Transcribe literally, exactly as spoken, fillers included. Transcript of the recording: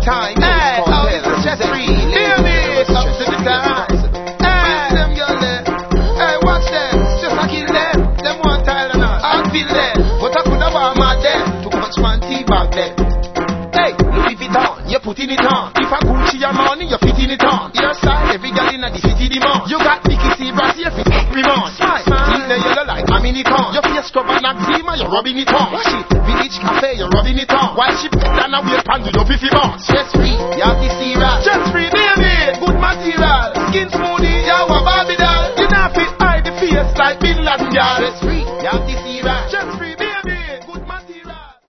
time. Hey, oh, it's stress free. Hear me, up to the time. Hey, them girl there. Hey, watch them. Just I kill them. Them one tile and all. I feel them. But I could have warm my them. Too much man tea back there. Hey, Louis Vuitton, you putting it on. If I Gucci your money, you fitting it on. Your style, every girl in the city demand. You got Vicky C. Brazil, fit Fremont. Smile, in the yellow like I'm in it on. Your face scrub and eczema, you're rubbing it on. Wash it, Village Cafe, you're rubbing it on. While she put down a weird pan, you don't be on. Stress free, you have the C.